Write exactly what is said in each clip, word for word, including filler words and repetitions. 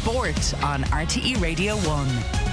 Sport on R T E Radio one.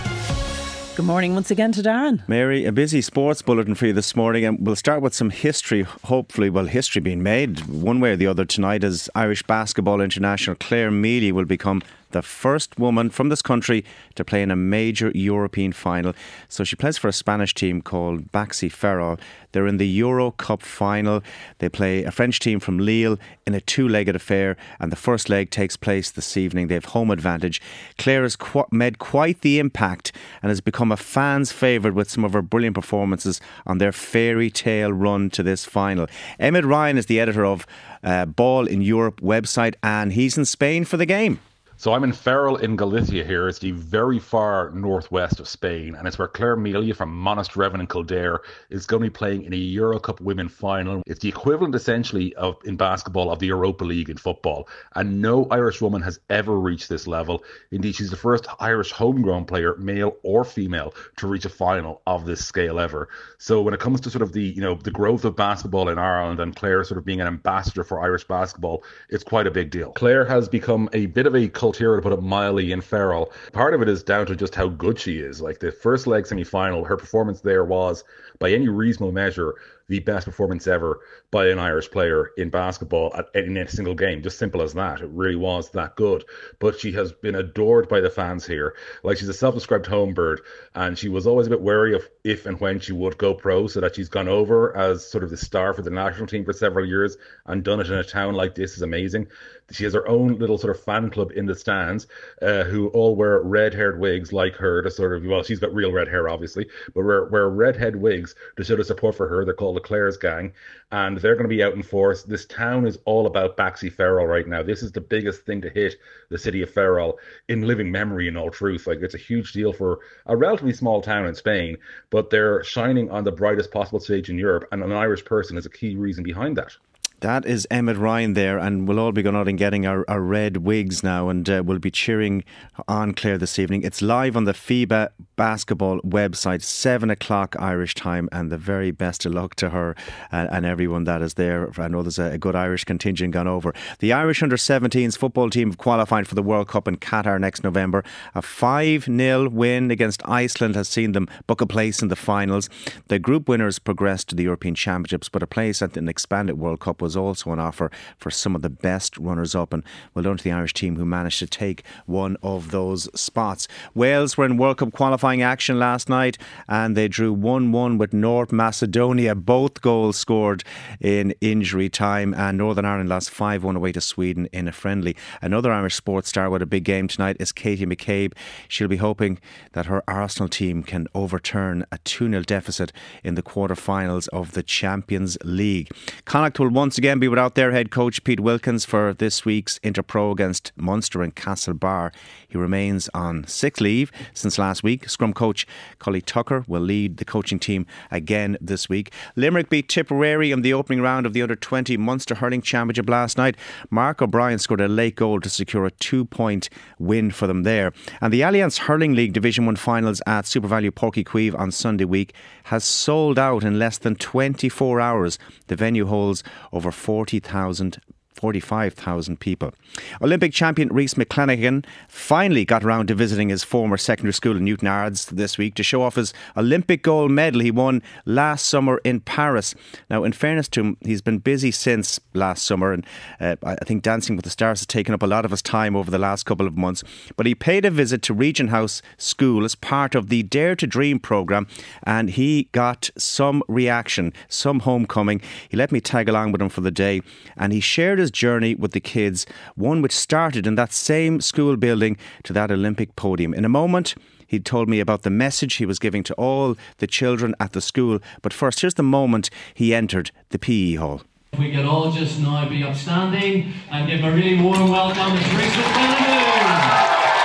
Good morning once again to Darren. Mary, a busy sports bulletin for you this morning, and we'll start with some history, hopefully, well, history being made one way or the other tonight, as Irish basketball international Claire Mealy will become the first woman from this country to play in a major European final. So she plays for a Spanish team called Baxi Ferrol. They're in the Euro Cup final. They play a French team from Lille in a two-legged affair, and the first leg takes place this evening. They have home advantage. Claire has qu- made quite the impact and has become a fan's favourite with some of her brilliant performances on their fairy tale run to this final. Emmett Ryan is the editor of uh, Ball in Europe website, and he's in Spain for the game. So I'm in Ferrol in Galicia here. It's the very far northwest of Spain, and it's where Claire Mealy from Monasterevin in Kildare is going to be playing in a Euro Cup women final. It's the equivalent essentially of in basketball of the Europa League in football, and no Irish woman has ever reached this level. Indeed, she's the first Irish homegrown player, male or female, to reach a final of this scale ever. So when it comes to sort of the, you know, the growth of basketball in Ireland and Claire sort of being an ambassador for Irish basketball, it's quite a big deal. Claire has become a bit of a cult hero, to put it mildly, in Ferrol. Part of it is down to just how good she is. Like the first leg semi-final, her performance there was, by any reasonable measure, the best performance ever by an Irish player in basketball at, in a single game. Just simple as that. It really was that good. But she has been adored by the fans here. Like, she's a self-described home bird, and she was always a bit wary of if and when she would go pro, so that she's gone over as sort of the star for the national team for several years and done it in a town like this is amazing. She has her own little sort of fan club in the stands uh, who all wear red-haired wigs like her to sort of, well, she's got real red hair, obviously, but wear, wear red-head wigs to show the support for her. They're called the Claire's Gang, and they're going to be out in force. This town is all about Baxi Ferrol right now. This is the biggest thing to hit the city of Ferrol in living memory, in all truth. Like, it's a huge deal for a relatively small town in Spain, but they're shining on the brightest possible stage in Europe, and an Irish person is a key reason behind that. That is Emmett Ryan there, and we'll all be going out and getting our, our red wigs now, and uh, we'll be cheering on Claire this evening. It's live on the FIBA basketball website, seven o'clock Irish time, and the very best of luck to her and, and everyone that is there. I know there's a, a good Irish contingent gone over. The Irish under seventeens football team have qualified for the World Cup in Qatar next November. A five nil win against Iceland has seen them book a place in the finals. The group winners progressed to the European Championships, but a place at an expanded World Cup was also an offer for some of the best runners-up, and well done to the Irish team who managed to take one of those spots. Wales were in World Cup qualifying action last night, and they drew one one with North Macedonia, both goals scored in injury time, and Northern Ireland lost five one away to Sweden in a friendly. Another Irish sports star with a big game tonight is Katie McCabe. She'll be hoping that her Arsenal team can overturn a two nil deficit in the quarter-finals of the Champions League. Connacht will once again be without their head coach Pete Wilkins for this week's Interpro against Munster and Castlebar. He remains on sick leave since last week. Scrum coach Cully Tucker will lead the coaching team again this week. Limerick beat Tipperary in the opening round of the under twenty Munster Hurling Championship last night. Mark O'Brien scored a late goal to secure a two-point win for them there. And the Allianz Hurling League Division one finals at SuperValu Porky Queeve on Sunday week has sold out in less than twenty-four hours. The venue holds over forty thousand forty-five thousand people. Olympic champion Rhys McClenaghan finally got around to visiting his former secondary school in Newton Ards this week to show off his Olympic gold medal he won last summer in Paris. Now, in fairness to him, he's been busy since last summer, and uh, I think Dancing with the Stars has taken up a lot of his time over the last couple of months. But he paid a visit to Regent House School as part of the Dare to Dream programme, and he got some reaction, some homecoming. He let me tag along with him for the day, and he shared his journey with the kids, one which started in that same school building to that Olympic podium. In a moment, he told me about the message he was giving to all the children at the school. But first, here's the moment he entered the P E hall. We can all just now be upstanding and give a really warm welcome to Rhys McClenaghan.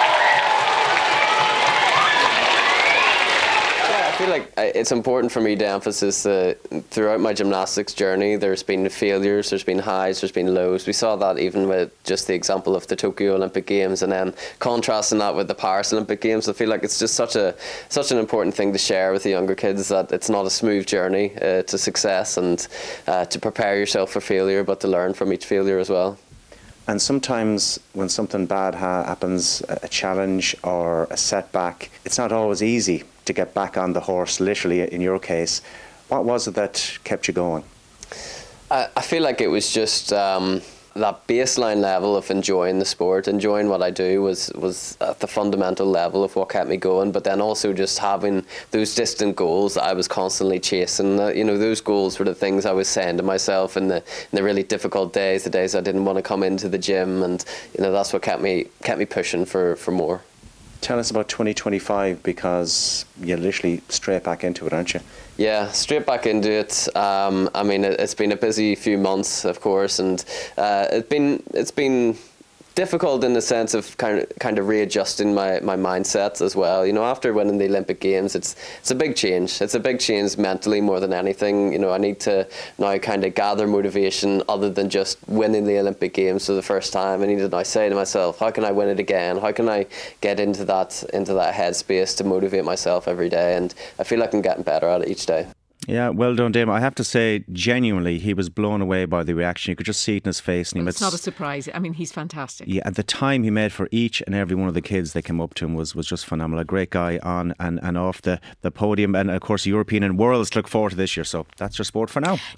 I feel like it's important for me to emphasise that throughout my gymnastics journey there's been failures, there's been highs, there's been lows. We saw that even with just the example of the Tokyo Olympic Games, and then contrasting that with the Paris Olympic Games. I feel like it's just such a such an important thing to share with the younger kids, that it's not a smooth journey uh, to success, and uh, to prepare yourself for failure, but to learn from each failure as well. And sometimes when something bad ha- happens, a challenge or a setback, it's not always easy to get back on the horse, literally in your case. What was it that kept you going? I, I feel like it was just um, that baseline level of enjoying the sport, enjoying what I do was, was at the fundamental level of what kept me going, but then also just having those distant goals that I was constantly chasing. Uh, you know, those goals were the things I was saying to myself in the, in the really difficult days, the days I didn't want to come into the gym, and you know, that's what kept me, kept me pushing for, for more. Tell us about twenty twenty-five, because you're literally straight back into it, aren't you? Yeah, straight back into it. Um, I mean, it, it's been a busy few months, of course, and uh, it's been it's been difficult in the sense of kind of kind of readjusting my, my mindset as well. You know, after winning the Olympic Games, it's it's a big change. It's a big change mentally more than anything. You know, I need to now kind of gather motivation other than just winning the Olympic Games for the first time. I need to now say to myself, how can I win it again? How can I get into that into that headspace to motivate myself every day? And I feel like I'm getting better at it each day. Yeah, well done, Dame. I have to say, genuinely, he was blown away by the reaction. You could just see it in his face. And he Well, made it's not a surprise. I mean, he's fantastic. Yeah, at the time he made for each and every one of the kids that came up to him was, was just phenomenal. A great guy on and, and off the, the podium. And of course, European and Worlds to look forward to this year. So that's your sport for now.